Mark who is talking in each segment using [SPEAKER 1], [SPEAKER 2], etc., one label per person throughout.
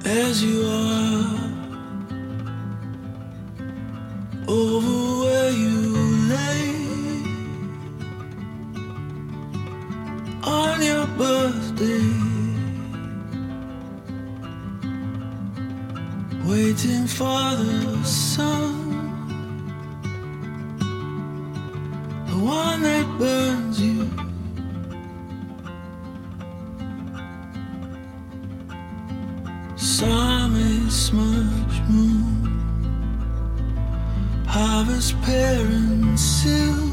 [SPEAKER 1] as you are, over where you lay on your birthday, waiting for the sun, the one that burns you. Summer smudge moon, harvest pear and seal.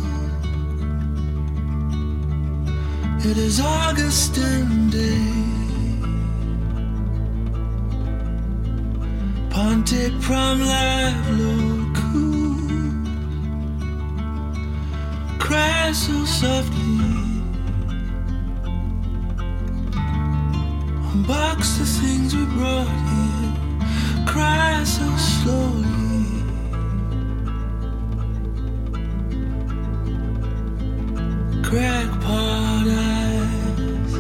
[SPEAKER 1] It is Augustine day, Ponte prom live low cool, cry so softly. Unbox the things we brought here, cry so slowly. Crackpot eyes,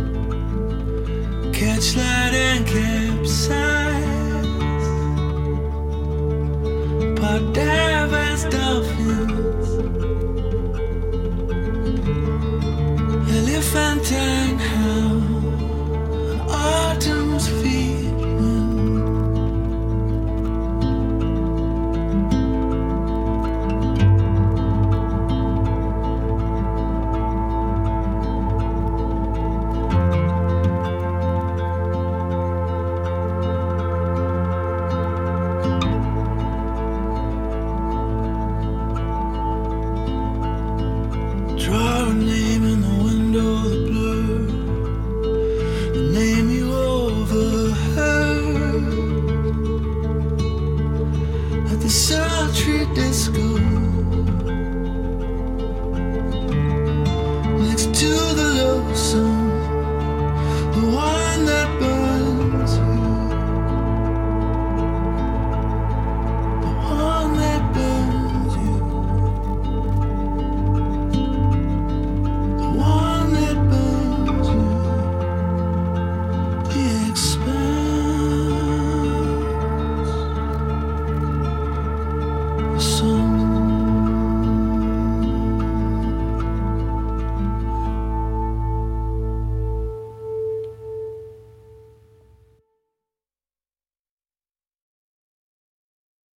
[SPEAKER 1] catch light and capsize, pot dive as dolphins, elephantine howl, autumn's feet wind. Draw a name in the window, the blur, the name you overheard at the sultry disco next to the lonesome, the one that burns you, the one that burns you, the one that burns you. The expanse, the sun.